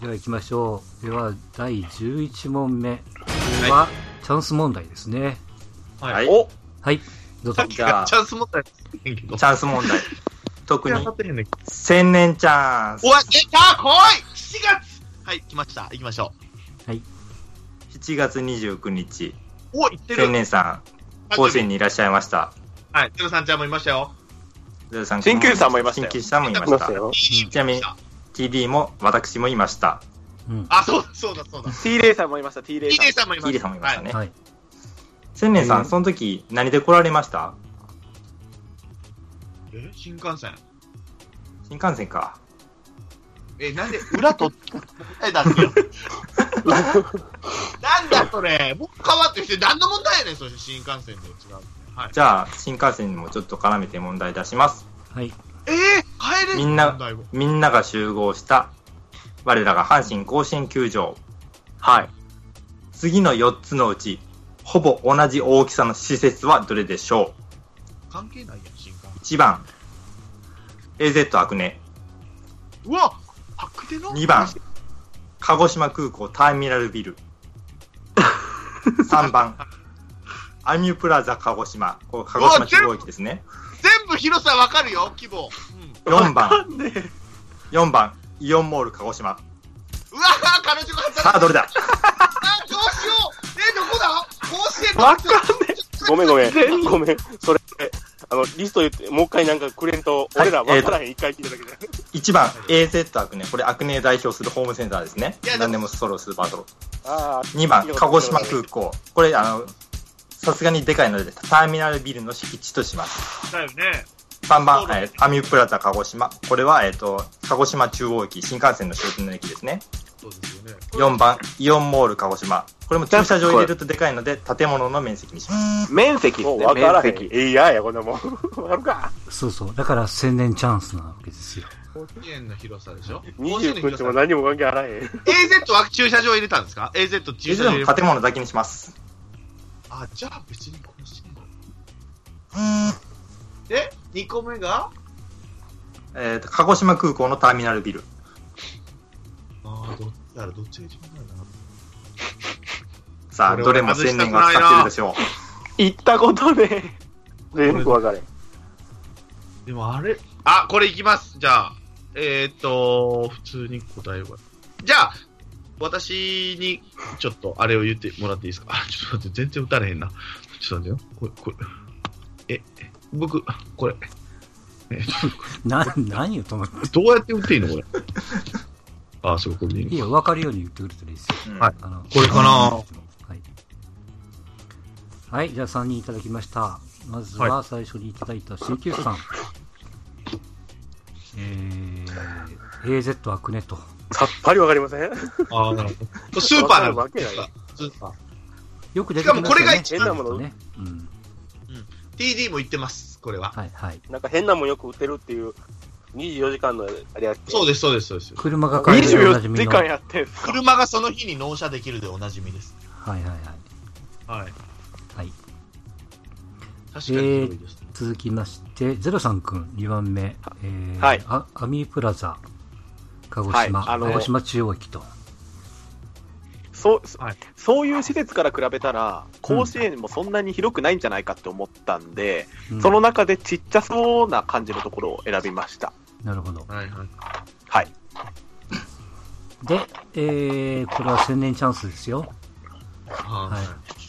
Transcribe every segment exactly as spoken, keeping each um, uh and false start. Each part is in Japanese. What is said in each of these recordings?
では行きましょう。ではだいじゅういちもんめ。これはチャンス問題ですね。 はい。おはい。どうぞ。 じゃあ、 チャンス問題。 チャンス問題。特に、千年チャンス。 おい、出た来い !しち 月はい、来ました。行きましょう。はい。 しちがつにじゅうくにち。 お、行ってる。 千年さん、甲子園にいらっしゃいました。 はい、ゼロさんちゃんもいましたよ。 ゼロさん鍼灸師さんもいましたよ。 鍼灸師さんもいました。ちなみに、ティーディー も私もいました。 うん、 あ、そうだ、そうだ、そうだ。 T レイさんもいました、T レイさん。 T レイさんもいました。 T レイさんもいましたね。 はい。 千年さん、その時、何で来られました？ え、新幹線。 新幹線か。 え、なんで、裏と、え、だっけよ。なんだそれ。僕変わってきて、何の問題やねん、それ、新幹線で違う。 はい。じゃあ、新幹線にもちょっと絡めて問題出します。 はい。 えー、帰れみんな、みんなが集合した、我らが阪神甲子園球場。 はい。 次のよっつのうち、ほぼ同じ大きさの施設はどれでしょう？関係ないやん、新幹線。 いちばん、エーゼット アクネ。 うわアクネのにばん、鹿児島空港ターミナルビル。さんばん、アミュプラザ鹿児島。これ鹿児島中央駅ですね。 全部広さわかるよ、規模。 うん、よんばん、よんばん、イオンモール鹿児島。 うわぁ、彼女が働いてる。 さあ、どれだ？ あ、どうしよう。え、どこだ？甲子園の。 わかんねえ。ごめんごめん。ごめん。それ、あの、リスト言って、もう一回なんかくれんと、俺ら分からへん、一、えー、回聞いただけで。 いちばん、エーゼット アクネ。これ、アクネ代表するホームセンターですね。何でもソロ、スーパーソロ。あにばん、鹿児島空港。これ、あの、さすがにでかいので、ターミナルビルの敷地とします。 だよね。 さんばん、えー、アミュプラザ鹿児島。これは、えっ、ー、と、鹿児島中央駅、新幹線の終点の駅ですね。 そうですよね。 よんばん、イオンモール鹿児島。これも駐車場入れるとでかいので、建物の面積にします。 面積って分からへん。えいやや、こんなもん。わかるか。 そうそう。だから千年チャンスなわけですよ。 甲子園の広さでしょ？ にじゅうくにちも何も関係あらへん。エーゼット は駐車場入れたんですか？ エーゼット 駐車場入れた。 建物だけにします。 あ、じゃあ別に甲子園。で、にこめがえっ、ー、と、鹿児島空港のターミナルビル。 ああ、どっちだろ、どっちが一番だろうな。 さあ、どれも千年が使ってるでしょう。 行ったことね。全部分かれ。 でもあれ、あ、これいきます。じゃあ、えっ、ー、と、普通に答えようか。じゃあ、私に、ちょっと、あれを言ってもらっていいですか？あ、ちょっと待って、全然打たれへんな。ちょっと待ってよ。これ、これ。え、僕、これ。えな、何をと思って。 どうやって打っていいのこれ。あ、そう、これでいいの。 いいよ、分かるように言ってくれたらいいですよ。 はい。 あの、 これかな。 はい。はい、じゃあさんにんいただきました。まずは最初にいただいた シーキュー さん。えー、エーゼット アクネと。 さっぱりわかりません？ ああ、なるほど。スーパーなの。スーパー。 よく出てきますよね。 しかもこれが一番変なものね。うん。うん。 ティーディー も言ってます、これは。 はいはい。 なんか変なもんよく売ってるっていう、にじゅうよじかんのあれやって。 そうです、そうです、そうです。 車が買えるでおなじみの。 にじゅうよじかんやってんすか？ 車がその日に納車できるでおなじみです。 はいはいはい。 はい。 はい。 確かに広いです、ね。 えー、続きまして、ゼロさんくんにばんめ。えー、 はい。 あアミープラザ、鹿児島、はい、鹿児島中央駅と。 そう、はい、そういう施設から比べたら、甲子園もそんなに広くないんじゃないかって思ったんで、うん、その中でちっちゃそうな感じのところを選びました。 なるほど。 はいはい。 はい。 で、えー、これは千年チャンスですよ。 はい。 はい、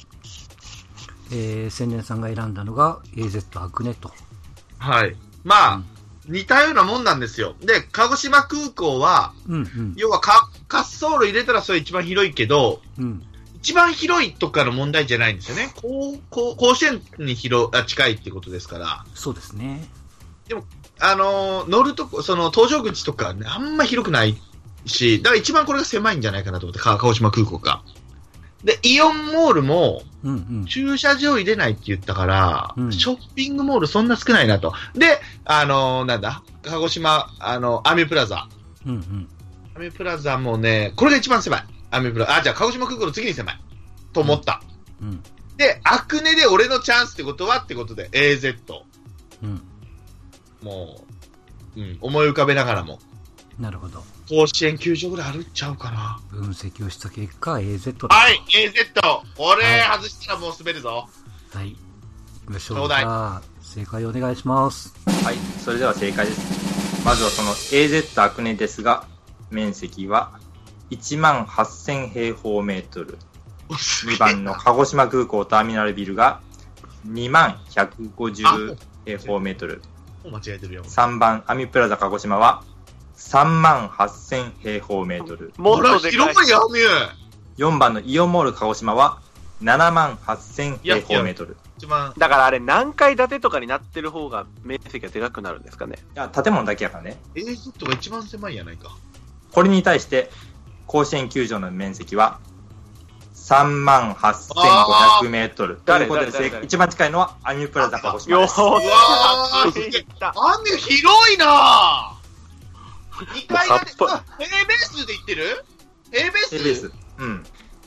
えー、千年さんが選んだのが エーゼット アクネと。 はい。まあ、うん似たようなもんなんですよ。で、鹿児島空港は、 うんうん、 要はか滑走路入れたらそれ一番広いけど、 うん、 一番広いとかの問題じゃないんですよね。こうこう甲子園に広あ近いってことですから。 そうですね。 でも、あのー、乗るとこ、その搭乗口とか、ね、あんま広くないし、だから一番これが狭いんじゃないかなと思って、鹿児島空港が。で、イオンモールも、駐車場入れないって言ったから、うんうん、ショッピングモールそんな少ないなと。で、あのー、なんだ、鹿児島、あの、アミュプラザ。 うんうん、 アミュプラザもね、これが一番狭い。アミュプラザ。あ、じゃあ鹿児島空港の次に狭い。と思った。 うんうん、 で、アクネで俺のチャンスってことはってことで、エーゼット。 うん、 もう、うん、思い浮かべながらも。 なるほど。 甲子園球場ぐらいあるっちゃうかな。 分析をした結果 エーゼット だ。 はい、エーゼット。俺、はい、外したらもう滑るぞ。 はい。行きましょう。じゃあ、正解お願いします。 はい、それでは正解です。まずはその エーゼット アクネですが、面積はいちまんはっせんへいほうメートル。にばんの鹿児島空港ターミナルビルがにまんひゃくごじゅうへいほうメートル。 間違えてるよ。 さんばんアミプラザ鹿児島はさんまんはっせんへいほうメートル。 もっとでかい。広いやめ。 よんばんのイオンモール鹿児島はななまんはっせんへいほうメートル。 だからあれ何階建てとかになってる方が面積がでかくなるんですかね。 いや、建物だけやからね。 エーゼットが一番狭いやないか。 これに対して甲子園球場の面積はさんまんはっせんごひゃくメートル。ということで、一番近いのはアミュプラザ鹿児島です。 よーし、アミュ広いなぁ。にかい建て、平ベースで言ってる平ベース平ベース。うん。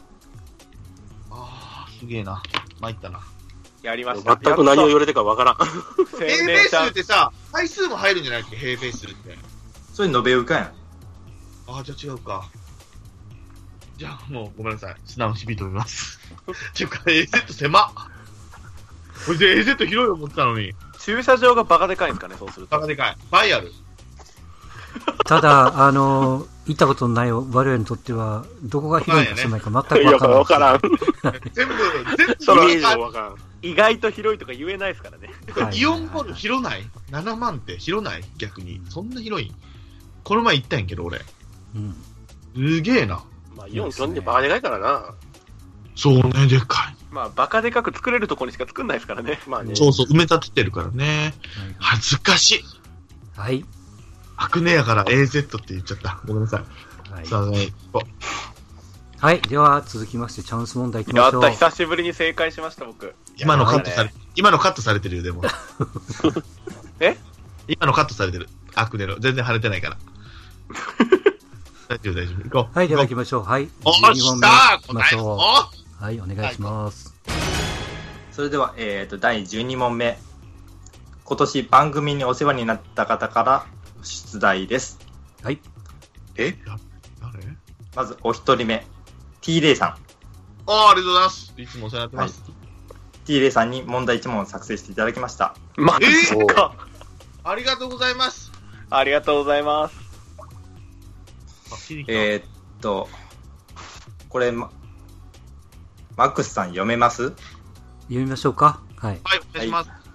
あー、すげえな。参ったな。 やりました。 全く何を言われてるかわからん。 平ベースってさ、回数も入るんじゃないっけ平ベースって。 それ延べ浮かやん。 あー、じゃあ違うか。じゃあもうごめんなさい。素直に響いております。っていうか エーゼット 狭っ。これで エーゼット 広い思ってたのに。 駐車場がバカでかいんですかね、そうすると。 バカでかい。倍ある。 ただ、あの、行ったことのない我々にとっては、どこが広いか狭いか全くわからない。 わからん。 全部、全部、 そのイメージもわからん。意外と広いとか言えないですからね。 イオンモール広ない ?なな 万って広ない逆に。そんな広いこの前行ったんやけど、俺。 うん。 すげえな。 まあ、イオン基本でバカでかいからな。 そうね、でかい。 まあ、バカでかく作れるところにしか作んないですからね。まあね。 そうそう、埋め立ててるからね。恥ずかしい。 はい。 アクネやから エーゼット って言っちゃった。ごめんなさい。はい。さあ、ね、 はい。では、続きまして、チャンス問題いきましょう。 やった、久しぶりに正解しました、僕。 今のカットされ、今のカットされてるよ、でも。 え今のカットされてる。アクネの。全然腫れてないから。大丈夫、大丈夫。行こう。はい、では行きましょう。はい。 おっしゃー行きましょう。はい、お願いします。 それでは、えっと、だいじゅうにもんめ。今年番組にお世話になった方から出題です。 はい。 え誰？ まず、お一人目。T レイさん。 ああ、ありがとうございます。いつもお世話になってます。はい、 T レイさんに問題いち問を作成していただきました。 マジか。 ありがとうございます。 ありがとうございます。 えー、っと、これ、マックスさん読めます？ 読みましょうか。はい。 はい、お願いします。はい、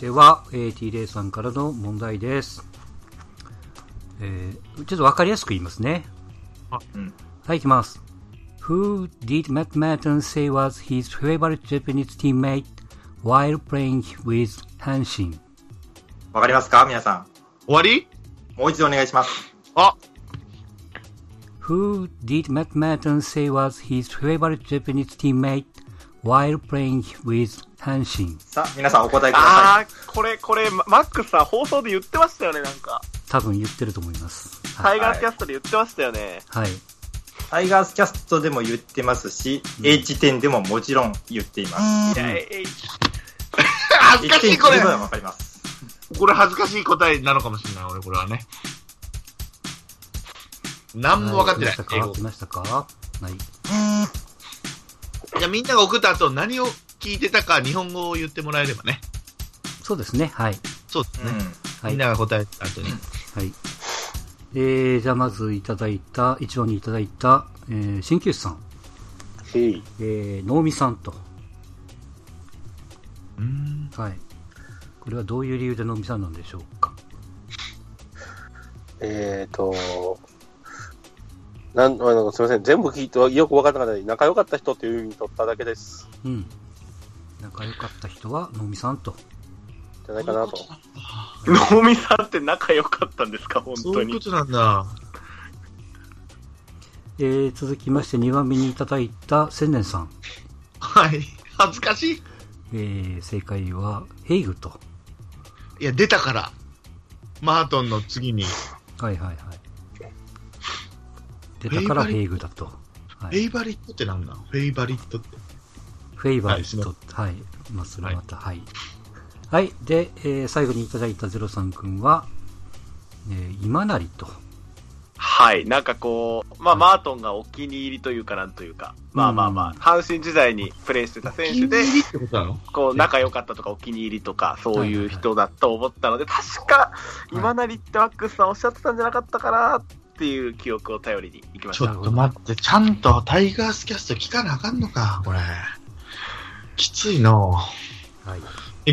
では、えー、T レイさんからの問題です。えー、ちょっとわかりやすく言いますね。 あ、うん。 はい、いきます。Who did Matt Martin say was his favorite Japanese teammate while playing with 阪神？ わかりますか皆さん。 終わり？ もう一度お願いします。 あ Who did Matt Martin say was his favorite Japanese teammate while playing with 阪神？ さあ、皆さんお答えください。 ああ、これ、これ、マックスさん放送で言ってましたよね、なんか。 多分言ってると思います。 タイガースキャストで言ってましたよね。 はい。 タイガースキャストでも言ってますし、うん、H テンでももちろん言っています。 いや、H。恥ずかしい、これ。 わかります。 これ恥ずかしい答えなのかもしれない、俺、これはね。何も分かってない。 英語。来ましたか？はい。 じゃあみんなが送った後何を聞いてたか日本語を言ってもらえればね。 そうですね。はい。 そうですね。うん、 はい、 みんなが答えた後に。 はい。えー、じゃあまずいただいた、一応にいただいた、えー、鍼灸師さん。 へい。 えー、能見さんと。 うーん。 はい。これはどういう理由で能見さんなんでしょうか？ えーと、なんあのすみません、全部聞いてよく分からなかったので、仲良かった人という意味に取っただけです。 うん。仲良かった人は能見さんと。 じゃないかなと。 能見さんって仲良かったんですか、本当に。 そういうことなんだ。 えー、続きましてにばんめにいただいた千年さん。 はい。恥ずかしい。 えー、正解はヘイグと。 いや、出たから。マートンの次に。 はいはいはい。出たからヘイグだと。 フェイバリットってなんだ？フェイバリットって。 フェイバリット。はい。まあ、それはまた、はい。はい。で、えー、最後にいただいたゼロさんくんは、えー、今成と。 はい。なんかこう、まあ、マートンがお気に入りというかなんというか、まあまあまあ、阪神時代にプレーしてた選手で、こう、仲良かったとかお気に入りとか、そういう人だと思ったので、確か、今成ってワックスさんおっしゃってたんじゃなかったかなっていう記憶を頼りに行きました。 ちょっと待って、ちゃんとタイガースキャスト聞かなあかんのか、これ。きついの。はい。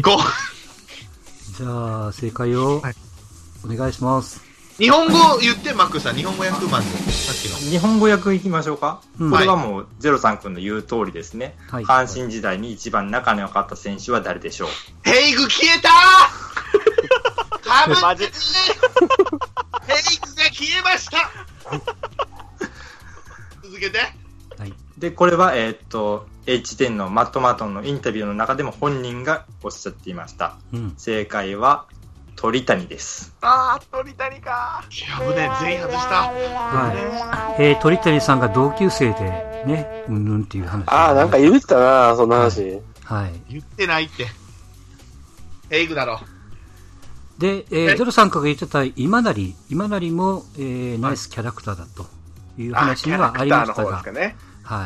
行こう。 じゃあ、正解を、お願いします。 日本語言って、マックさん、日本語訳まず、さっきの。 日本語訳いきましょうか。うん、これはもう、ゼロさん君の言う通りですね。はい、阪神時代に一番仲の良かった選手は誰でしょう。 ヘイグ消えたーかぶってねヘイグが消えました続けて。 はい。で、これは、えー、っと、エイチテン のマット・マートンのインタビューの中でも本人がおっしゃっていました。うん、正解は、鳥谷です。 あー、鳥谷かー。危ねえ、全員外した。 はい。えー、鳥谷さんが同級生でね、うんぬんっていう話、ね。 あー、なんか言ってたな、そんな話。 はい。 言ってないって。ヘイグだろ。 で、えー、ゼロさんが言ってた今成、今成も、えー、ナイスキャラクターだという話にはありましたが。 あ、ね、はい。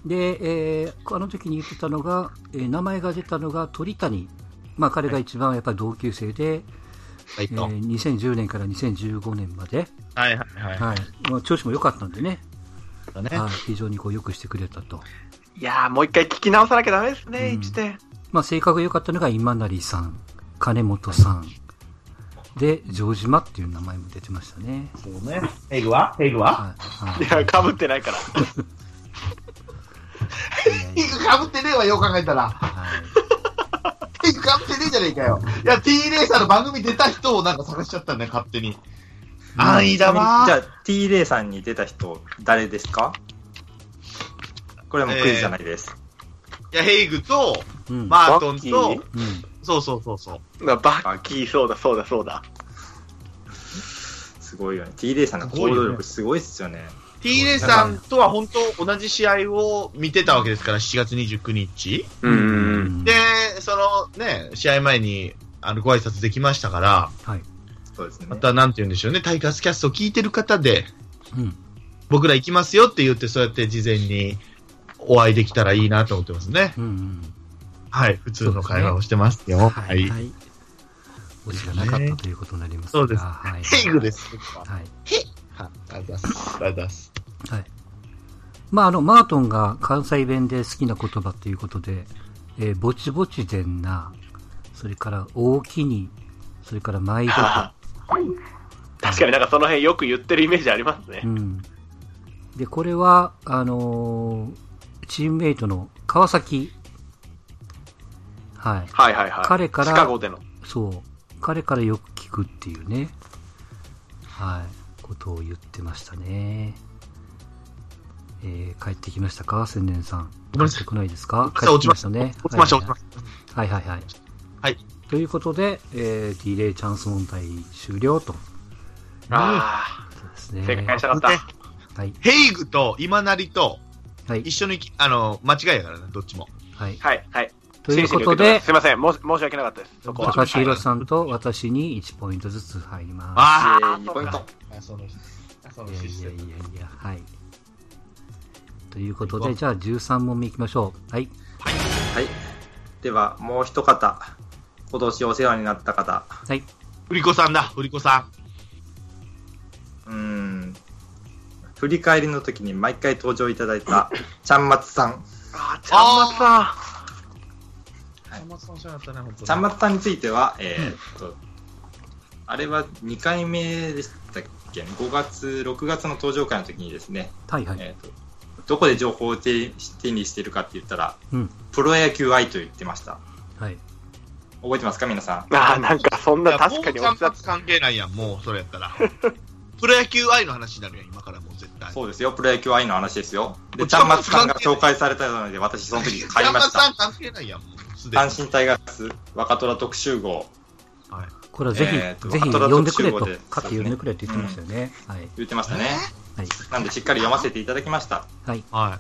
で、えー、あの時に言ってたのが、えー、名前が出たのが鳥谷。まあ彼が一番やっぱり同級生で、はいえー、にせんじゅうねんからにせんじゅうごねんまで、 はいはいはい。はいまあ、調子も良かったんでね、 だねはい、非常にこう良くしてくれたと。 いやー、もう一回聞き直さなきゃダメですね、いちてん。 まあ性格が良かったのが今成さん、金本さん、で、城島っていう名前も出てましたね。 そうね。ヘイグはヘイグは、 はいはい、いや、被ってないから。 ヘイグ被ってねえわ、よう考えたら。はいヘイグ被ってねえじゃねえかよ。いや、T レーサーの番組出た人をなんか探しちゃったんだよ、勝手に。安易だわ。 じゃあ、T レーサーに出た人、誰ですか？これはもうクイズじゃないです。 えー、いや、ヘイグと、うん、マートンと、うん、そうそうそうそう。 バッキー、そうだそうだそうだ。 すごいよね。T レーサーの行動力すごいっすよね。 T レイさんとは本当同じ試合を見てたわけですから、しちがつにじゅうくにち。 うん。 で、そのね、試合前にあのご挨拶できましたから、 はい。 そうですね。 またなんて言うんでしょうね、タイガースキャストを聞いてる方で、 うん。 僕ら行きますよって言って、そうやって事前にお会いできたらいいなと思ってますね。 うん、うん。 はい、普通の会話をしてますよ。 はい。はい。お時間なかったということになりますが。 そうです。 はい。 ヘイグです。 はい。 ヘイはい、ありがとうございます。ありがとうございます。 はい。まあ、あの、マートンが関西弁で好きな言葉ということで、えー、ぼちぼちでんな、それから大きに、それから毎度と。 確かになんかその辺よく言ってるイメージありますね。 うん。で、これは、あのー、チームメイトの川崎。はい。 はいはいはい。 彼から、 シカゴでの。 そう。彼からよく聞くっていうね。はい。ことを言ってましたね。えー、帰ってきましたか千年さん。帰ってこないですか？帰ってきましたね。 落ちました、落ちました。 はいはいはい。 はい。 ということで、えー、T レイチャンス問題終了と。 ああ。そうですね。正解したかった。 はい。 ヘイグと今成と、 はい。 一緒に、あの、間違いやからね、どっちも。 はい。 はい、はい。 ということで、 すいません、申し訳なかったです。そこは。 高橋宏さんと私にいちポイントずつ入ります。 ああ、 にポイント。 あ、その、そのいやいやいやいや、はい。ということで、じゃあじゅうさん問目いきましょう。はい。 はい。はい。では、もう一方。今年お世話になった方。 はい。 売り子さんだ、売り子さん。うーん。振り返りの時に毎回登場いただいた、ちゃんまつさん。 あー、ちゃんまつさん。 ちゃんまつさんお世話になったね、本当に。 ちゃんまつさんについては、えー、っと、あれはにかいめでしたっけ？ごがつ、ろくがつの登場会の時にですね、 はいはい。 えー、っとどこで情報を手, 手にしてるかって言ったら、 うん、 プロ野球愛と言ってました。 はい。 覚えてますか皆さん。 ああ、なんかそんな確かにおっしゃって関係ないやん、もうそれやったら。プロ野球愛の話になるやん、今からもう絶対。 そうですよ、プロ野球愛の話ですよ。で、ちゃんまつさんが紹介されたので、私その時買いました。 ちゃんまつさん関係ないやん、もうすでに。 阪神タイガース若虎特集号。 はい。これはぜひ、えー、ぜひ読んでくれと、買って読んでくれって言ってましたよね。うん、はい。 言ってましたね。 はい。 なんでしっかり読ませていただきました。 はい。 はい。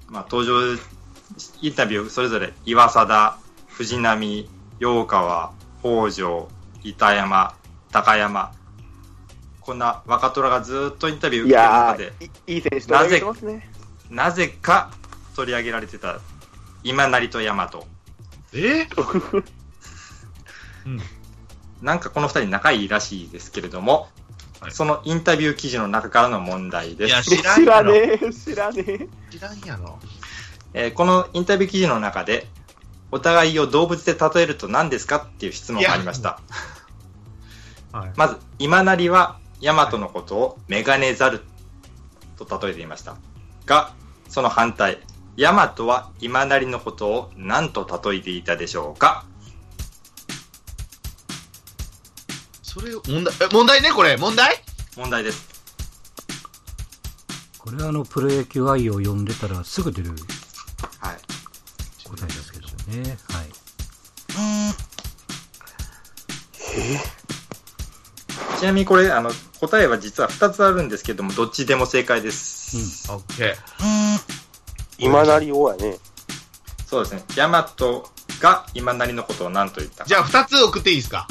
まあ、登場インタビューそれぞれ岩貞、藤波、陽川、北条、板山、高山、 こんな若虎がずっとインタビュー受けてる中で、 い, いい選手と挙げてますね。 なぜか取り上げられてた今成と大和。 えうん、 なんかこのふたり仲いいらしいですけれども、はい、そのインタビュー記事の中からの問題です。いや知ら知らねえ知らねえ知らんやろ、 えー、このインタビュー記事の中でお互いを動物で例えると何ですかっていう質問がありました、はい、まず今成は大和のことをメガネザルと例えていましたが、その反対、大和は今成のことを何と例えていたでしょうか。 それを問題、え、問題ね、これ問題問題です。 これはあのプロ野球愛を読んでたらすぐ出るはい答えですけどもね。はい。 えー、ちなみにこれあの答えは実はふたつあるんですけども、どっちでも正解です。 うん、オッケー。 今成をやね。 そうですね。大和が今成のことを何と言ったか。 じゃあふたつ送っていいですか。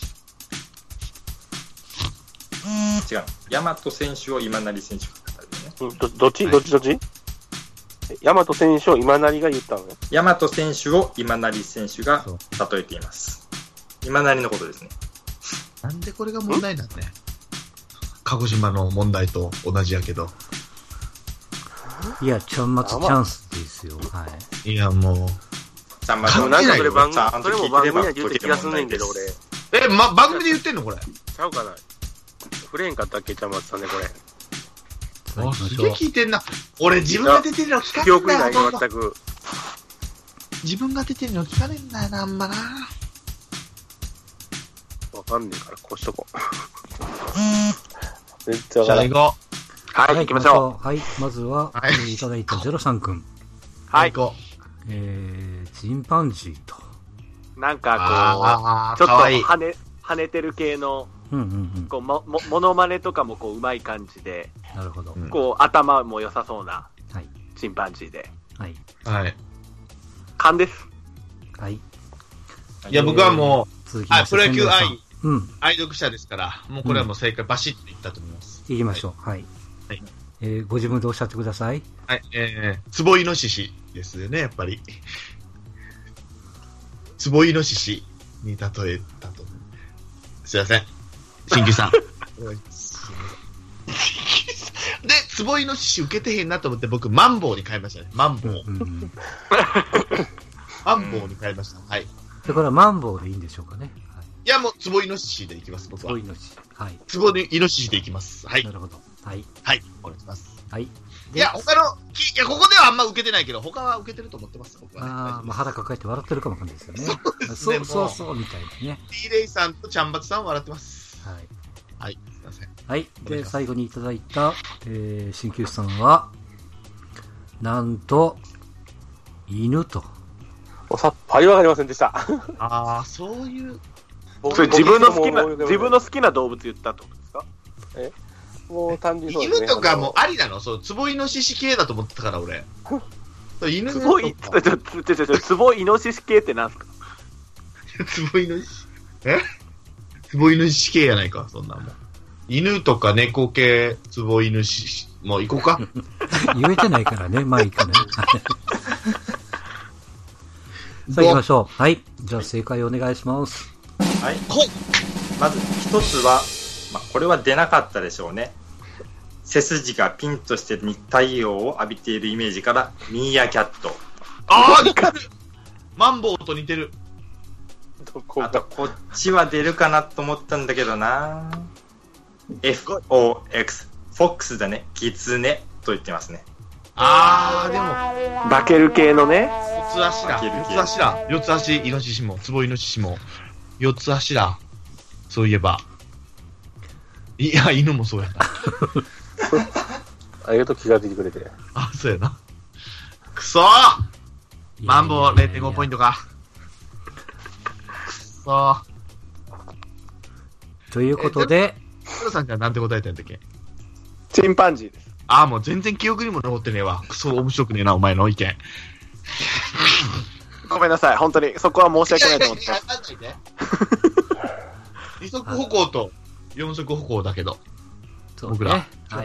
違う。大和選手を今成選手が語るね。ど, どっちどっちどっち大和選手を今成が言ったのね。 大和選手を今成選手が例えています。今成のことですね。 なんでこれが問題なんね。鹿児島の問題と同じやけど。 いや、ちゃんまつチャンスですよ。はい。 いや、もう。 ちゃんまつなんかそれ番組、それも番組には言って気がすんねんけど、俺。 え、ま、番組で言ってんのこれ。 ちゃうかな。触れへんかったっけ、ちゃんまつさんね、これ。 あ、すげえ聞いてんな。俺自分が出てるの聞かねえんだよ。記憶にないよ、全く。自分が出てるの聞かねえんだよな、あんまな。 わかんねえから、こうしとこう。 めっちゃわからん。じゃあ行こう。はい、行きましょう。はい、まずは、はい、えー、いただいたゼロさんくん。 はい。 行こう。えー、チンパンジーと。 なんかこう、ちょっと跳ね、跳ねてる系の、 うんうんうん、 こうももモノマネとかもこううまい感じで、 なるほど。 こう頭も良さそうなチンパンジーで、 はいはい。 勘です。 はい。 いや僕はもう、はい、プロ野球愛、 うん、 愛読者ですから、もうこれはもう正解バシッといったと思います。 いきましょう。はい。 はい。 えー、ご自分でおっしゃってください。 はい。えー、ツボイノシシですよね、やっぱり。ツボイノシシに例えたと思う。すいません。新旧さん。で、ツボイノシシ受けてへんなと思って僕、マンボウに変えましたね。マンボウ。うんうん、マンボウに変えました。はい。 だからマンボウでいいんでしょうかね。はい、 いや、もうツボイノシシでいきます、僕は。 ツボイノシシ。はい。 ツボイノシシでいきます。はい。 なるほど。はい。 はい。お願いします。 はい。 いや、他の、いや、ここではあんま受けてないけど、他は受けてると思ってます、僕は、ね。 ああ、まあ、腹抱えて笑ってるかもわかんないですよね。 そうですね。 そうそうそう、みたいなね。 T レイさんとチャンバツさんは笑ってます。 はい。 はい、すいません。 はい。で、最後にいただいた、えー、鍼灸師さんは、なんと、犬と。 おさっぱりわかりませんでした。 ああ、そういう。 それ自分の好きな、自分の好きな動物言ったってことですか？ えもう単純そうですね。犬とかもありなの？そう、ツボイノシシ系だと思ってたから、俺。犬ツボイ、ちょ、ちょ、ちょ、ちょ、ツボイノシシ系ってなんすか？ ツボイノシシ、え？ツボイノシシ系やないか、そんなもん。犬とか猫系、ツボイノシシ、もう行こうか。 言えてないからね、まあいいかね。さあ行きましょう。はい。じゃあ正解お願いします。 はい。まず一つは、まあ、これは出なかったでしょうね。背筋がピンとして太陽を浴びているイメージからミーアキャット。 ああ、似てる。マンボウと似てる。 あとこっちは出るかなと思ったんだけどな。エフオーエックス フォックスだね。キツネと言ってますね。 ああ、でもバケル系のね。 四つ足だ。四つ足だ。四つ足イノシシもツボイノシシも四つ足だ。そういえば。いや、犬もそうやな。 ありがとう、気がついてくれて。 あ、そうやな。くそーマンボウ れいてんご ポイントか。くそー。 ということで、 黒さんじゃなんて答えたんだっけ？ チンパンジーです。 ああ、もう全然記憶にも残ってねえわ。くそ面白くねえな、お前の意見。 ごめんなさい、本当に。そこは申し訳ないと思ってます。 二足歩行と四足歩行だけど。 僕ら。 はい。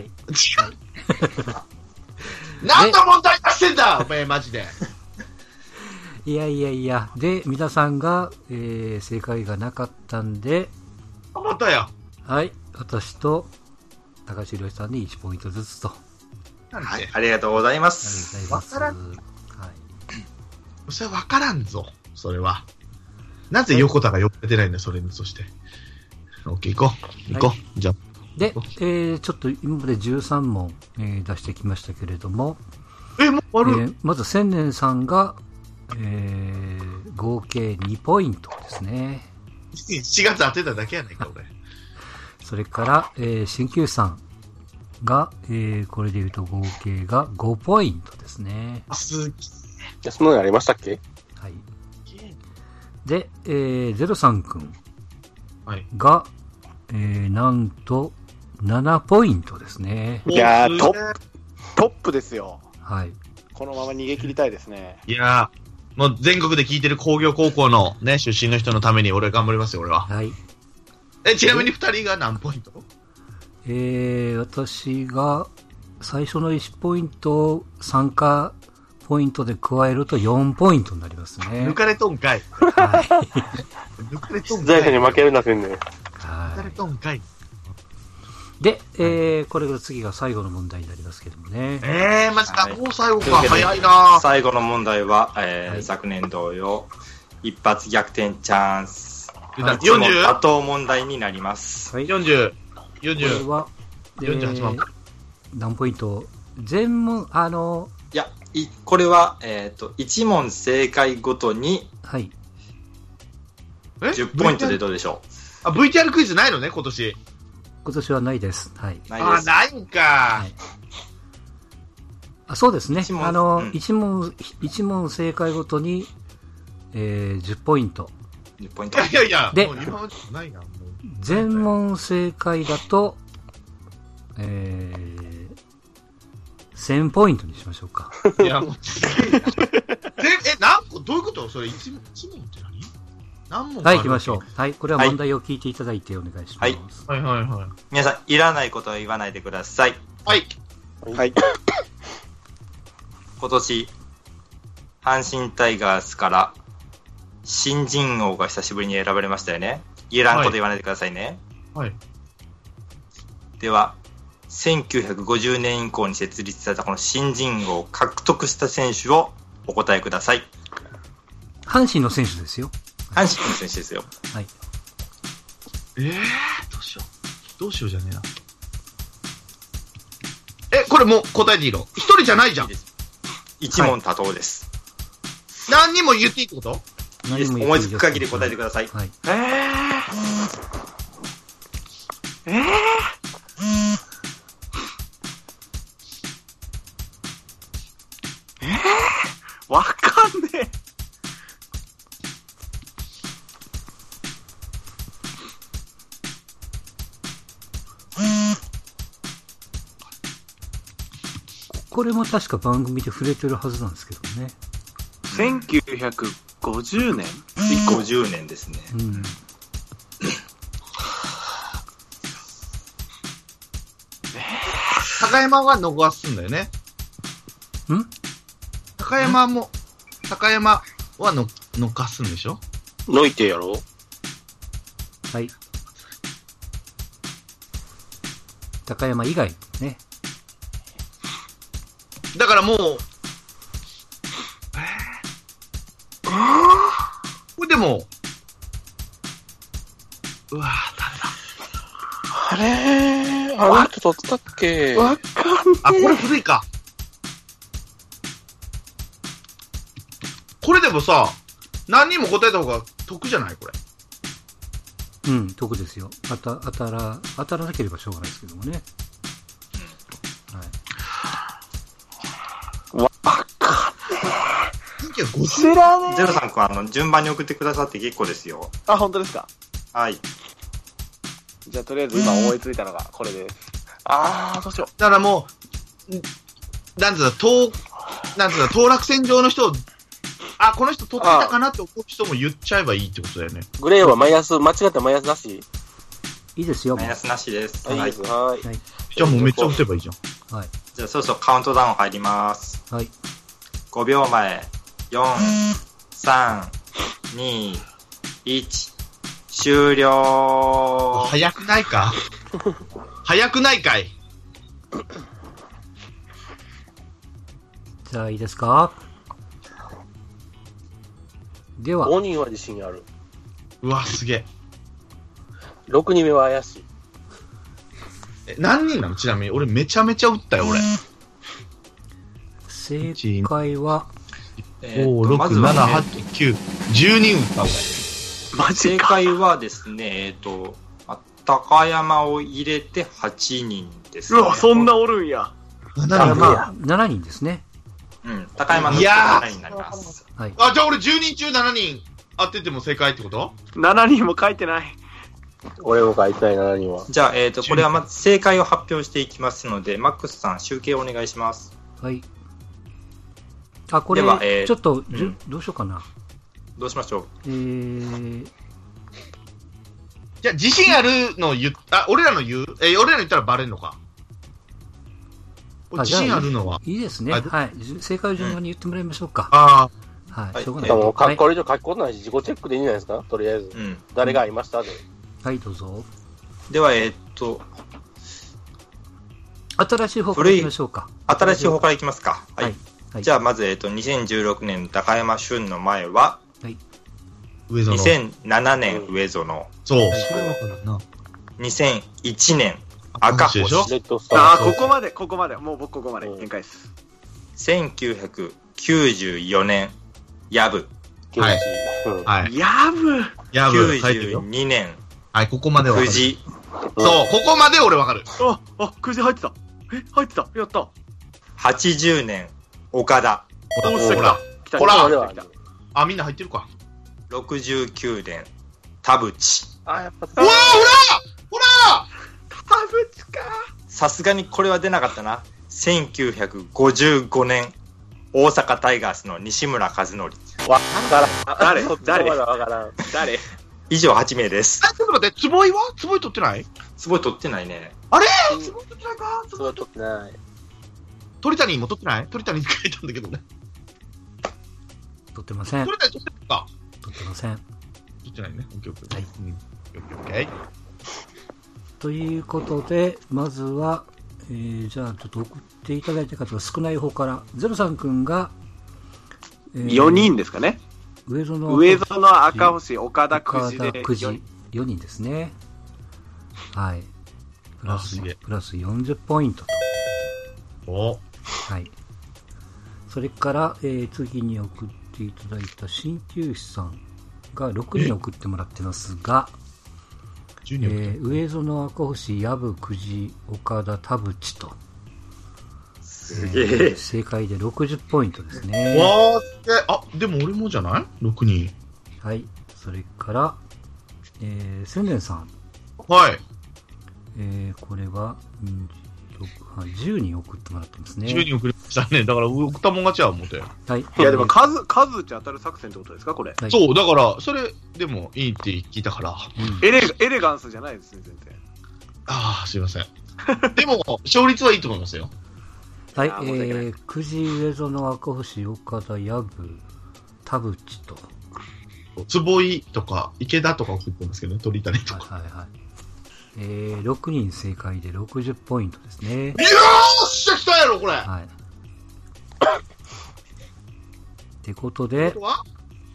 何の問題出してんだお前マジで。 いやいやいや。で、皆さんが、えー、正解がなかったんで。 またや。 はい。私と、高橋宏さんにいちポイントずつと。 はい。ありがとうございます。 ありがとうございます。 はい。それは分からんぞ。それは。なぜ横田が呼ばれてないんだ、それに、そして。オッケー、行こう。行こう。はい、じゃあ。 で、えー、ちょっと今までじゅうさん問、えー、出してきましたけれども。 え、もうある、 えー、まず千年さんが、えー、合計にポイントですね。 しちがつ当てただけやないか、俺。 それから、えー、鍼灸師さんが、えー、これで言うと合計がごポイントですね。 すげえ。そんなのありましたっけ？ はい。で、えー、ゼロさんくんが、 はい、 えー、なんとななポイントですね。 いやー、トップ、トップですよ。 はい。 このまま逃げ切りたいですね。 いやー、もう全国で聞いてる工業高校のね、出身の人のために俺頑張りますよ、俺は。 はい。 え、ちなみにふたりが何ポイント？ えー、私が最初のいちポイントを参加ポイントで加えるとよんポイントになりますね。 抜かれとんかい。 はい。 抜かれとんかい。 財産に負けるなせんね。 はい。 抜かれとんかい。 で、えー、これが次が最後の問題になりますけどもね。 えー、マジか、 はい、 もう最後か。早いな。 最後の問題は、えーはい、昨年同様、一発逆転チャンス。 よんじゅう? 打倒問題になります。 はい。 よんじゅう。よんじゅう。 これは、 よんじゅうはちまん。 何ポイント？全問、あの、 いや、いこれは、えっ、ー、と、いち問正解ごとに、 はい。 じゅうポイントでどうでしょう？あ、ブイティーアール クイズないのね、今年。 今年はないです。はい。 ないです。 あ、ないんか、はい。 あ、そうですね。あの、 うん、 いち問、一問正解ごとに、えー、じゅうポイント。 じゅうポイント。 いやいや、 で、 もう今までないな。もう全問正解だと、えー、せんポイントにしましょうか。 いや、もう、え、何個どういうことそれ、いち問って何？何問？ はい、行きましょう。はい、これは問題を聞いていただいてお願いします。 はい、 はい、はい、はい。 皆さん、いらないことは言わないでください。 はい。 はい。 今年、阪神タイガースから、新人王が久しぶりに選ばれましたよね。いらんこと言わないでくださいね。 はい。はい、 では、せんきゅうひゃくごじゅうねん以降に設立されたこの新人王を獲得した選手をお答えください。 阪神の選手ですよ。 阪神の選手ですよ。 はい。 えー、どうしよう。どうしようじゃねえな。え、これもう答えていいの？一人じゃないじゃん。 一問多答です。 はい、何人も言っていいってこと？ いいです。思いつく限り答えてください。 はい。 えー。えー。えー。わかんねえ。 これも確か番組で触れてるはずなんですけどね。 せんきゅうひゃくごじゅうねん？ ごじゅうねんですね。 うん。 高山は逃すんだよね。 ん？ 高山も、高山はの逃すんでしょ？ のいてやろ？ はい。高山以外ね。 だからもう、えー、これでも、うわぁ、誰だ。 あれー、あの人取ったっけ？ わかんねえ。 あ、これ古いか。これでもさ、何人も答えた方が得じゃないこれ。 うん、得ですよ。当た、当たら、当たらなければしょうがないですけどもね。 わかんねえ。 知らねえ。 ゼロさんくん、あの、順番に送ってくださって結構ですよ。 あ、本当ですか？ はい。 じゃあ、とりあえず今思いついたのがこれです。あー、どうしよう。 だからもう、なんつうの、当、なんつうの、当落線上の人を、あ、この人取ってたかなって思う人も言っちゃえばいいってことだよね。 グレーはマイナス、間違ったマイナスなし？ いいですよ。 マイナスなしです。 はい。はい。 はい。 じゃあもうめっちゃ打てばいいじゃん。 はい。 じゃあそろそろカウントダウン入ります。 はい。 ごびょうまえ、よん、さん、に、いち、終了。 早くないか早くないかい。 じゃあいいですか。では。 ごにんは自信ある。 うわ、すげえ。 ろくにんめは怪しい。 え、何人なのちなみに。俺めちゃめちゃ打ったよ、俺。 正解は、 ご、ろく、なな、はち、きゅう、じゅうにん打ったんだよ。 マジか。正解はですね、えっと、高山を入れてはちにんですね。 うわ、そんなおるんや。 ななにんまあ、しちにんですね。 うん、高山のしちにんになります。 はい。 あ、じゃあ俺じゅうにん中しちにん当てても正解ってこと ? しちにんも書いてない。 俺も書いてないしちにんは。 じゃあ、えっと、これはまず正解を発表していきますので、マックスさん、集計をお願いします。 はい。あ、これ、えー、ちょっと、うん、どうしようかな。 どうしましょう。 えー、 じゃあ、自信あるの言っ、あ、俺らの言うえー、俺らの言ったらバレんのか。自信あるのは。 いいですね。はい。正解を順番に言ってもらいましょうか。 ああ。はい。しょうがない。もう、これ以上書き込んないし、自己チェックでいいんじゃないですかとりあえず。うん。誰が会いましたで。 はい、どうぞ。 では、えー、っと、 新しい方からいきましょうか。 新しい方からいきますか。はい。はい、じゃあ、まず、えー、っと、にせんじゅうろくねん高山俊の前は、はい。 上園。 にせんななねん上園。 そう。それは分からんな。 にせんいちねん赤星。 ああ、ここまで、ここまで。もう僕ここまで限界です。 せんきゅうひゃくきゅうじゅうよねんヤブ。 はい。はい。 ヤブ。 ヤブ。 きゅうじゅうにねん。 はい、ここまでは。 くじ。 そう、ここまで俺わかる。 あ、あ、くじ入ってた。え、入ってた。やった。 はちじゅうねん岡田。 ほら、ほら、ほら。あ、みんな入ってるか。 ろくじゅうきゅうねん田淵。 あ、やっぱ。 うわー、ほらほら田淵か。 さすがにこれは出なかったな。せんきゅうひゃくごじゅうごねん大阪タイガースの西村和則。 わからん。 誰誰誰以上はちめいです。 あ、ちょっと待って、坪井は坪井取ってない坪井取ってないね。 あれ坪井取ってないか坪井取ってない。 鳥谷も取ってない鳥谷に書いたんだけどね。 取ってません。 鳥谷取ってるか取ってません。 取ってないね。オッケーオッケー。 はい。 うん。オッケーオッケー。 ということで、まずは、えー、じゃあちょっと送っていただいた方が少ない方から、ゼロさんくんが、 えー、よにんですかね。 上園上園赤星、岡田くじで。 岡田くじ、よにんですね。はい。プラス、プラスよんじゅっポイントと。 おはい。それから、えー、次に送っていただいた鍼灸師さんがろくにん送ってもらってますが、えー、上園赤星、藪、久慈、岡田、田淵と。 すげえ、えー。 正解でろくじゅっポイントですね。 わーすげえ。あ、でも俺もじゃない ?ろく 人。 はい。それから、えー、千年さん。 はい。 えー、これは、うん、じゅうにん送ってもらってますね。 じゅうにん送りましたね。だから、送ったもん勝ちは思って。 はい。 いや、でも数、数打ち当たる作戦ってことですかこれ。 はい、そう、だから、それ、でもいいって聞いたから。 うん、エレ、エレガンスじゃないですね、全然。 ああ、すいません。でも、勝率はいいと思いますよ。 はい、えー、久慈、上園、赤星、岡田、藪、田淵と。 坪井とか、池田とか送ってますけどね、鳥谷とか。 はいはいはい。えー、ろくにん正解でろくじゅっポイントですね。 よーしゃ来たやろ、これ。 はい。ってことで、 ことは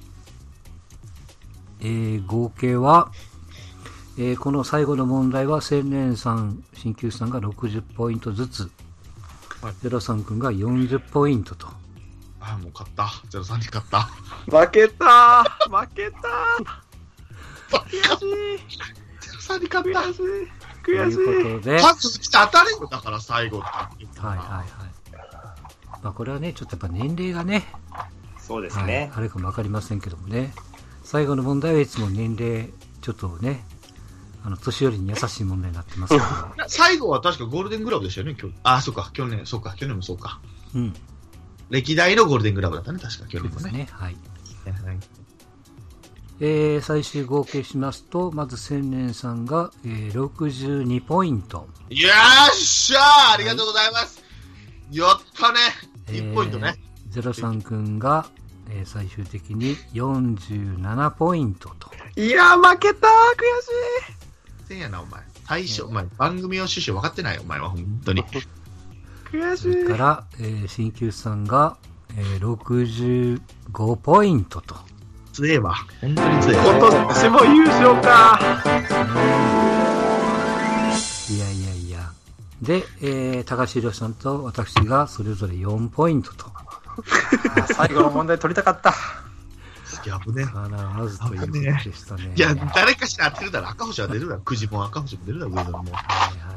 えー、合計は、えー、この最後の問題は、千年さん、鍼灸師さんがろくじゅっポイントずつ、はい、ゼロさんくんがよんじゅっポイントと。 ああ、もう勝った。ゼロさんに勝った。 負けたー負けたー悔しい。 ゼロさんに勝った。 悔しい。 悔しい。ということで。 数来て当たれよ、だから最後って。 はいはいはい。まあこれはね、ちょっとやっぱ年齢がね。 そうですね。 はい、あれかもわかりませんけどもね。最後の問題はいつも年齢、ちょっとね、あの、年寄りに優しい問題になってますけど。 最後は確かゴールデングラブでしたよね、今日。あ、そうか、去年、そうか、去年もそうか。 うん。 歴代のゴールデングラブだったね、確か、去年もね。 そうですね、はい。 えー、最終合計しますと、まず千年さんが、えー、ろくじゅうにポイント。 よっしゃー、ありがとうございます。はい、やったね。いちポイントね。 えー、ゼロさんくんが、えー、最終的によんじゅうななポイントと。 いやー、負けたー、悔しい。 せんやな、お前。最初、お前、番組の趣旨分かってないよ、お前は、本当に。 悔しい。 それから、えー、新旧さんが、えー、ろくじゅうごポイントと。 強えわ。本当に強えわ。 今年も優勝か。 いやいやいや。で、えー、高橋宏さんと私がそれぞれよんポイントと。 最後の問題取りたかった。 いや、危ねえ。 必ずということでしたね。 いや、誰かしら当てるだろ。赤星は出るだろ。くじも赤星も出るだろ、上田も。はいはい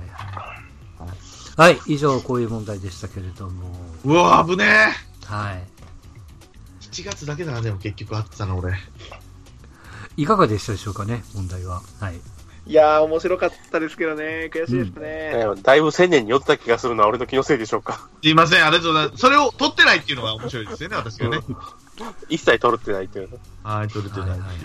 はい。はい、以上こういう問題でしたけれども。 うわ、危ねえ。はい。 しちがつだけだな、でも結局あってたの、俺。 いかがでしたでしょうかね、問題は。はい。 いやー、面白かったですけどね、悔しいですね。 うん、だいぶ千年に寄った気がするのは俺の気のせいでしょうか。 すいません、ありがとうございます。それを取ってないっていうのが面白いですよね、私がね。うん、 一切取れてないっていうの。 はい、取れてないし。はいはいはい、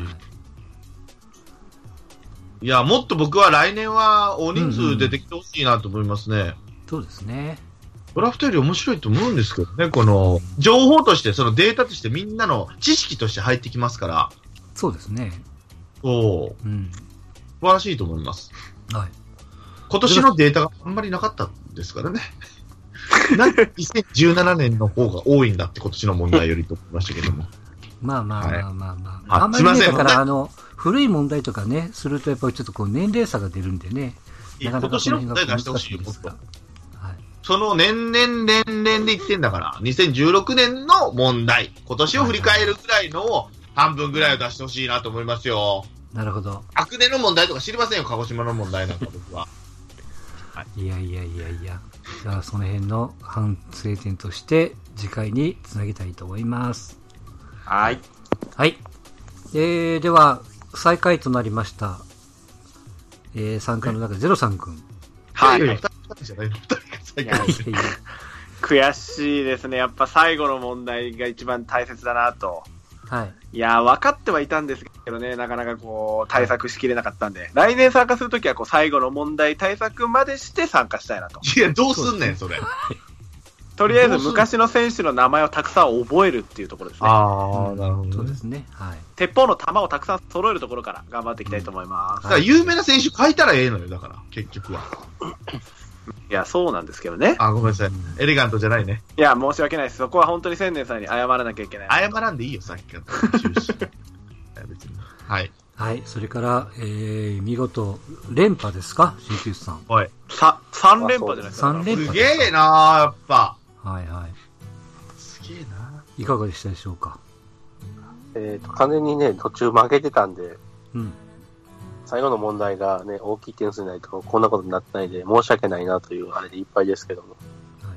いや、もっと僕は来年は大人数出てきてほしいなと思いますね。うんうん、 そうですね。 ドラフトより面白いと思うんですけどね、この、情報として、そのデータとしてみんなの知識として入ってきますから。 そうですね。 そう。 うん。 素晴らしいと思います。 はい。 今年のデータがあんまりなかったんですからね。なんでにせんじゅうななねんの方が多いんだって今年の問題よりと思いましたけども。 まあまあまあまあまあ。 はい、 あんまりね、だからあの、古い問題とかね、するとやっぱりちょっとこう年齢差が出るんでね。 なかなか今年の問題出してほしいよ、もっと。 はい、 その年々年々で生きてんだから、にせんじゅうろくねんの問題、今年を振り返るぐらいのを半分ぐらいを出してほしいなと思いますよ。 なるほど。 悪年の問題とか知りませんよ、鹿児島の問題なんか僕は。 はい、いやいやいやいや。じゃあその辺の反省点として次回につなげたいと思います。 はい。 はい。えー、では、最下位となりました。えー、参加の中でゼロさんくん。 はい。 いやいや、ふたりじゃないの、ふたりが最下位。 悔しいですね。やっぱ最後の問題が一番大切だなと。 はい。 いや、分かってはいたんですけどね、なかなかこう、対策しきれなかったんで、来年参加するときはこう、最後の問題対策までして参加したいなと。 いや、どうすんねん、それ。 とりあえず昔の選手の名前をたくさん覚えるっていうところですね。 ああ、なるほど、ね。 そうですね。はい。 鉄砲の弾をたくさん揃えるところから頑張っていきたいと思います。 だから有名な選手書いたらええのよ、だから、結局は。 いや、そうなんですけどね。 あ、ごめんなさい。エレガントじゃないね。 いや、申し訳ないです。そこは本当に千年さんに謝らなきゃいけない。 謝らんでいいよ、さっきから。別に。はい。 はい。それから、えー、見事、連覇ですか新旧さん。 はい。 さ、三連覇じゃないですか。 三連覇。 すげえなー、やっぱ。 はいはい。 すげえな。 いかがでしたでしょうか。 えっと、完全にね、途中負けてたんで、 うん。 最後の問題がね、大きい点数にないとこんなことになってないで、申し訳ないなというあれでいっぱいですけども。 はい。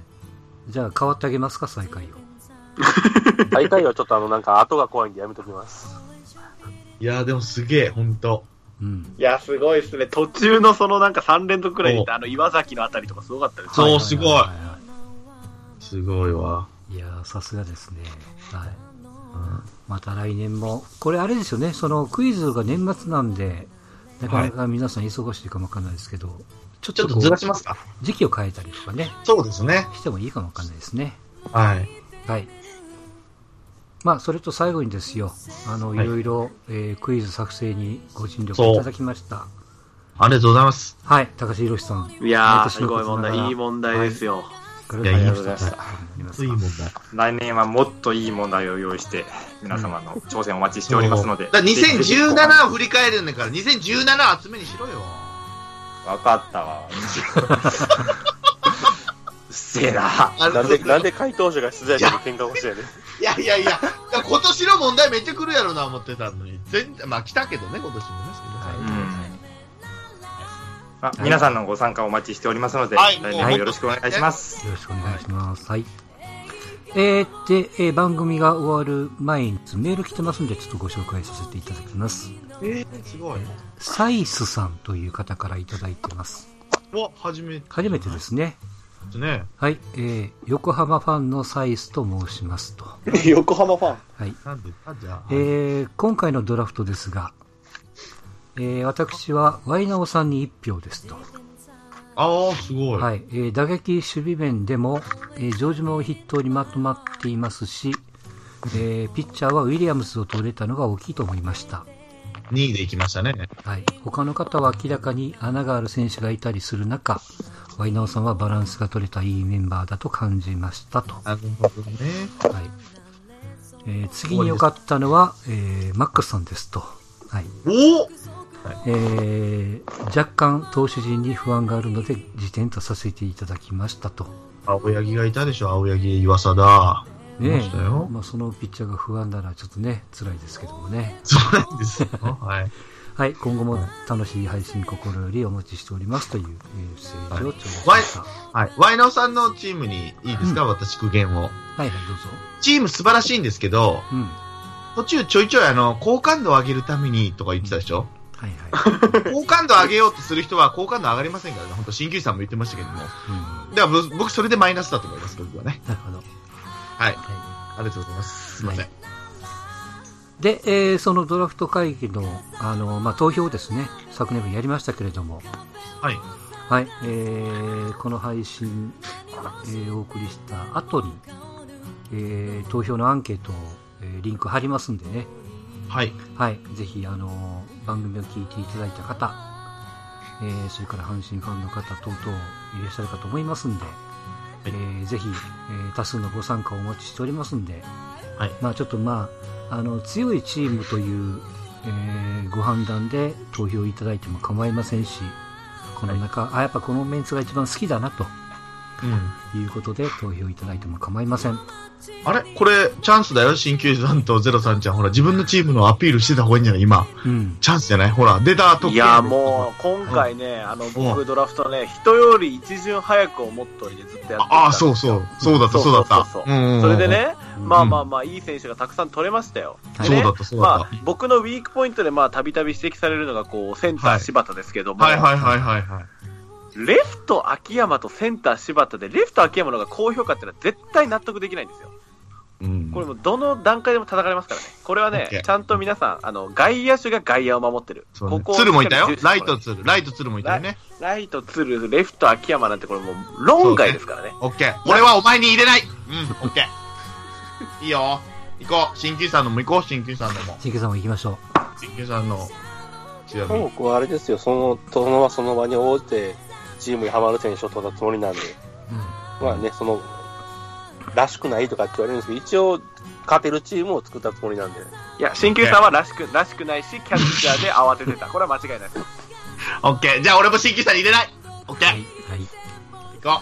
じゃあ、変わってあげますか、最下位を。 最下位はちょっとあの、なんか後が怖いんでやめときます。 いやーでもすげえ、ほんと。 うん。 いや、すごいですね。途中のそのなんかさん連続くらいにいたあの岩崎のあたりとかすごかったですね。 そう、すごい。すごいわ。 いやー、さすがですね。はい。うん、また来年も、これあれですよね、そのクイズが年末なんで、なかなか皆さん忙しいかもわかんないですけど、はい、ちょっとちょっとずらしますか？ 時期を変えたりとかね。 そうですね。 してもいいかもわかんないですね。 はい。 はい。まあ、それと最後にですよ、あの、はい、いろいろ、えー、クイズ作成にご尽力いただきました。 ありがとうございます。 はい、高橋宏さん。 いやー、すごい問題、いい問題ですよ。 はい、 いや、いい問題でした。 いい問題。 来年はもっといい問題を用意して、皆様の挑戦をお待ちしておりますので。 だにせんじゅうななを振り返るんだから、にせんじゅうなな集めにしろよ。 わかったわ。うっせえな。 なんで、なんで回答者が出題者に喧嘩をしてやねん。 いやいやいや、今年の問題めっちゃ来るやろな思ってたのに。全然、まあ来たけどね、今年もね。 まあ、皆さんのご参加をお待ちしておりますので、はい、来年もよろしくお願いします。 よろしくお願いします。はい。えー、で、えー、番組が終わる前にメール来てますんで、ちょっとご紹介させていただきます。 えー、すごい。 サイスさんという方からいただいてます。 お、初めて。 初めてですね。 ね。 はい、えー、横浜ファンのサイスと申しますと。 横浜ファンはい。 なんでかじゃあ。 えー、今回のドラフトですが、えー、私はワイナオさんにいち票ですと。 ああ、すごい。 はい、えー、打撃守備面でも、えー、城島を筆頭にまとまっていますし、えー、ピッチャーはウィリアムスを取れたのが大きいと思いました。 にいで行きましたね。 はい。他の方は明らかに穴がある選手がいたりする中、ワイナオさんはバランスが取れたいいメンバーだと感じましたと。 なるほどね。 はい。えー、次に良かったのは、えー、マックスさんですと。はい。 おお、 えー、若干投手陣に不安があるので辞典とさせていただきましたと。 青柳がいたでしょ、青柳、岩貞。 ねえ、まあ、そのピッチャーが不安ならちょっとね、辛いですけどもね。 そうなんですよ。はい。 はい、今後も楽しい配信心よりお待ちしておりますというメッセージを頂戴しました。 はい。ワイナオさんのチームにいいですか、うん、私、苦言を。はいはい、どうぞ。 チーム素晴らしいんですけど、うん、途中ちょいちょいあの、好感度を上げるためにとか言ってたでしょ、うん、はいはい。好感度上げようとする人は好感度上がりませんからね。本当新球さんも言ってましたけども。うん、では、僕、それでマイナスだと思います、僕はね。 なるほど。 はい。はい、ありがとうございます。すいません。はい、 で、えー、そのドラフト会議の、あの、まあ、投票ですね、昨年もやりましたけれども、 はい。 はい、えー、この配信、えー、お送りした後に、えー、投票のアンケートを、えー、リンク貼りますんでね、 はい。 はい、ぜひ、あの、番組を聞いていただいた方、えー、それから阪神ファンの方等々いらっしゃるかと思いますんで、はい、えー、ぜひ、えー、多数のご参加をお待ちしておりますんで、はい、まあちょっとまあ、あの強いチームという、えー、ご判断で投票いただいても構いませんし、この中、はい、あやっぱこのメンツが一番好きだなと、うん、いうことで投票いただいても構いません。 あれこれチャンスだよ、新球さんとゼロさんちゃん、ほら自分のチームのアピールしてた方がいいんじゃない今、うん、チャンスじゃない、ほら出たと。 いやもう今回ね、うん、あの僕ドラフトね、人より一巡早くをモットーでずっとやってた。 ああそうそうそうだったそうだった。 それでね、うん、まあまあまあいい選手がたくさん取れましたよ。 ね、そうだったそうだった。 まあ僕のウィークポイントでまあたびたび指摘されるのがこうセンター柴田ですけども、 はいはいはいはいはい。 レフト秋山とセンター柴田でレフト秋山の方が高評価ってのは絶対納得できないんですよ。うん、これもどの段階でも叩かれますからね。これはね、ちゃんと皆さん、あの、外野手が外野を守ってる。 ね、ここ鶴もいたよ。ライト鶴。ライト鶴もいたよね。 ライト鶴、レフト秋山なんてこれもう論外ですからね。 オッケー。俺はお前に入れない。うん、オッケー。いいよ。行こう。新旧さんのも行こう。新旧さんのも。 新旧さんも行きましょう。 新旧さんの。 僕はあれですよ。その、その場その場に応じて、チームにハマる選手を取ったつもりなんで。うん、まあね、その、らしくないとかって言われるんですけど、一応、勝てるチームを作ったつもりなんで。 いや、新旧さんはらしく、らしくないし、キャッチャーで慌ててた。これは間違いないです。 オッケー。じゃあ俺も新旧さんに入れない。オッケー。はい。 はい。 行こう。 はい。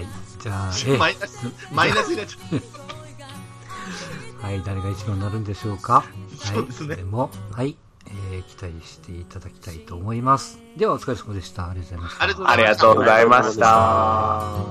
じゃあ、 マイナス、マイナスになっちゃう。はい。誰が一番になるんでしょうか。 そうですね。 でも、はい。えー、期待していただきたいと思います。では、お疲れ様でした。ありがとうございました。 ありがとうございました。